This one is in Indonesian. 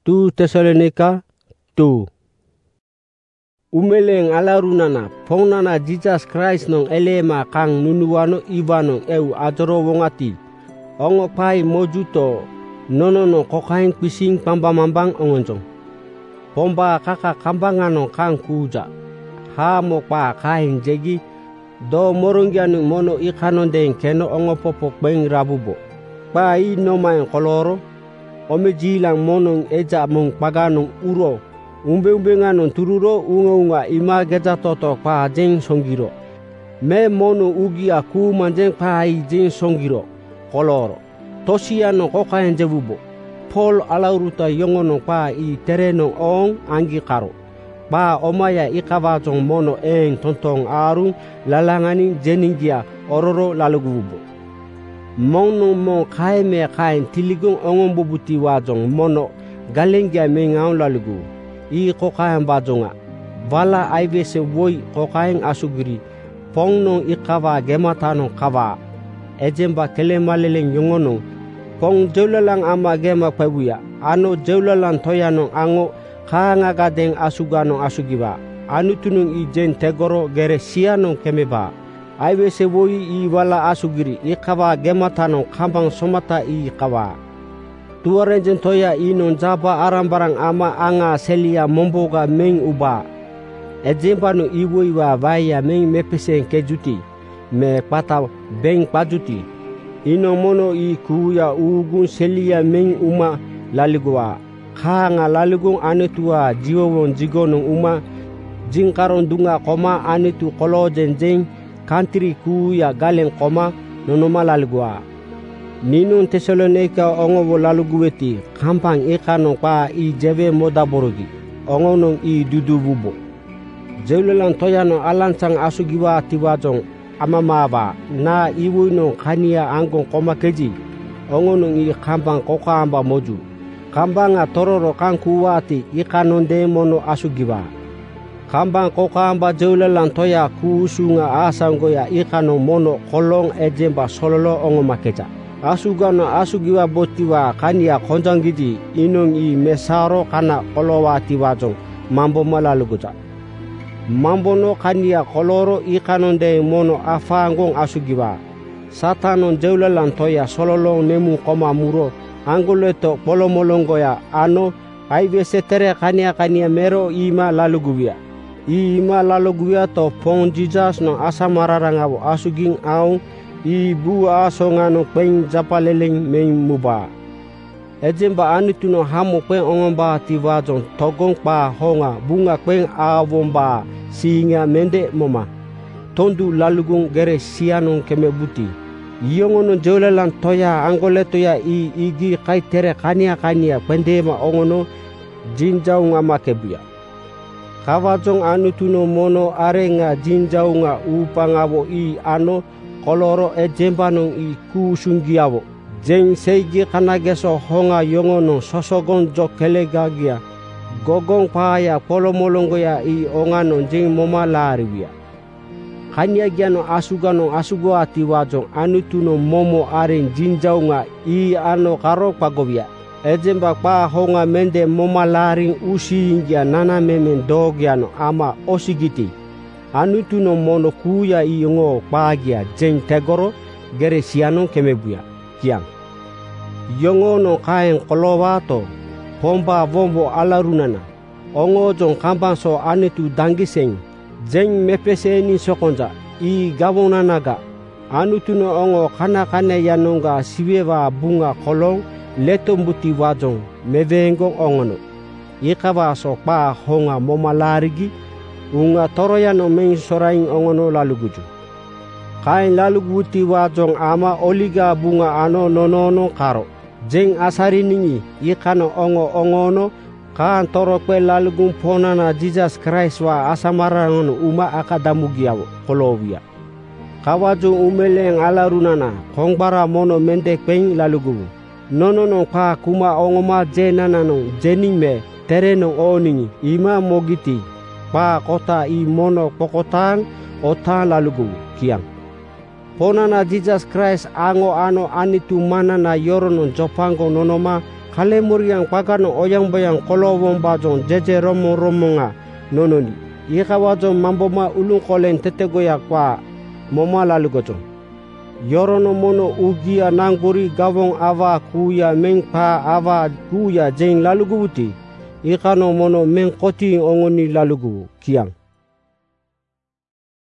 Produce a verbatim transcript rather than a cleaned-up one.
Tu Tesalonika tu. Umeleng alarunana pongnana Jesus Christ nong elema kang nunuano iwano eu adoro wongati. Ongo pai mojuto nonono kokain pising pambamambang ongonjong. Pomba kaka kambangano kang kuja. Ha mo pa kain jegi do moronggianu mono ikanon den keno ongo popok beng rabubo. Pa i no main koloro. Ome jilang monong eja mong paganong uro. Umbe-umbe nganon tururo unga-unga ima geja toto pa jeng songgiro. Me mono ugi aku manjeng pa i jeng songgiro. Koloro. Tosiano kokain jebubo. Pol alauruta yongono pa i tereno ong anggi karo. Pa omaya ikawajong mono eng tontong arung lalangani jeninggia ororo lalugububo. Mono mo kai me kain tiligung ongon bubuti wajong mono galenggia mengaun lalugu. I kokain bajonga. Vala aibese woi kokain asugiri. Pongnong ikawa gematanong kawa. Ejemba kelemaleleng yongonong. Pong jawlalang ama gema pabuya. Ano jawlalang toyanong ango kaangagadeng asuganong asugiba. Anu tunung ijen tegoro gere sianong kemeba. Aibese woi i wala asugiri ikawa gematanong kambang somata i kawa. Tuarenjen toya inon jaba arambarang ama anga selia momboga meng uba. Ejembanu iwo iwa vaya meng mepeseng kejuti. Me pata beng pajuti. Ino mono i kuya ugun selia meng uma laligua. Kanga laligung anetua jiwawon jigonong uma. Jingkaron dunga koma anetu kolojen jeng. Kantri kuya galeng koma nonoma laligua. Ninun Tesalonika ongo laluguweti kampang ikano pa i jeve moda borogi. Ongo nong i dudu bubo. Jewlelang toyano alansang asugiwa tiwajong amamaba na iwu nong kania angkong koma keji. Ongo nong i kampang kokamba moju. Kambanga tororo kangkuwati ikanon de mono asugiwa. Kambang kokamba jewlelang toya kusunga asanggoya ikano mono kolong ejemba sololo ongo makeja. Asugano asugiwa botiwa kania konjanggidi inong i mesaro kana kolowa tiwajong mambo malaluguja. Mambo no kania koloro ikanon de mono afangong asugiwa. Satanon jewlelang toya sololong nemu koma muro angoleto polomolonggoya ano aibese tere kania kania mero ima laluguwia. I ima laluguwia to pong jijas no asamararangabo asuging aung i bua asongano peng japaleleng meng muba. Ejemba anituno hamo peng ongomba tiwajong togong pa honga bunga peng awomba singa mende moma. Tondu lalugung gere sianong kemebuti. Yongono jewlelang toya anggole toya i igi kaitere kania kania pendema ongono jinjaunga makebuya. Kawajong anutuno mono arenga jinjaunga upangabo i ano koloro ejembanong i kusunggiawo. Jeng seigi kanageso honga yongono sosogon jokelegagia. Gogong paya polomolonggoya i ongano jeng momalariwia. Kanya giano asugano asugoa tiwajong anutuno momo aren jinjaunga i ano karo pagobia. Ejemba pa honga mende momalaring usiingia nana memen dogiano ama osigiti. Anutuno mono kuya i ngo pagia jeng tegoro gere siano kemebuya. Kiang. Yongo no kaeng kolowato. Pomba vombo alarunana. Ongo jong kambanso anetu dangiseng. Jeng mepeseni sokonja. I gabonanaga. Anutuno ongo kana kane yanonga siwewa bunga kolong. Letombuti wajong mevengong ongono. Ikawa so pa honga momalarigi. Unga toroyano meng soraing ongono laluguju. Kain laluguti wajong ama oliga bunga ano nonono karo. Jeng asari ningi ikano ongo ongono. Kaan torokwe lalugung ponana Jesus Christ wa asamarangono uma akadamugiawo kolowia. Kawajong umeleng alarunana kongbara mono mendek peng lalugubu. Nonono pa kuma ongoma jenanano jening me tereno oningi ima mogiti. Pa kota i mono pokotang otang lalugu kiang. Ponana Jesus Christ ango ano anitu manana yoronon jopango nonoma Kale muriang pagano oyang bayang kolowong bajong jeje romo romonga nononi. Ika wajong mamboma ulung kolen tetegoya kwa moma lalu gojong. Yorono mono ugia nangguri gawong ava kuya mengpa ava kuya jeng lalu gubuti. Ikano mono mengkoti ongoni lalu gubu kiang.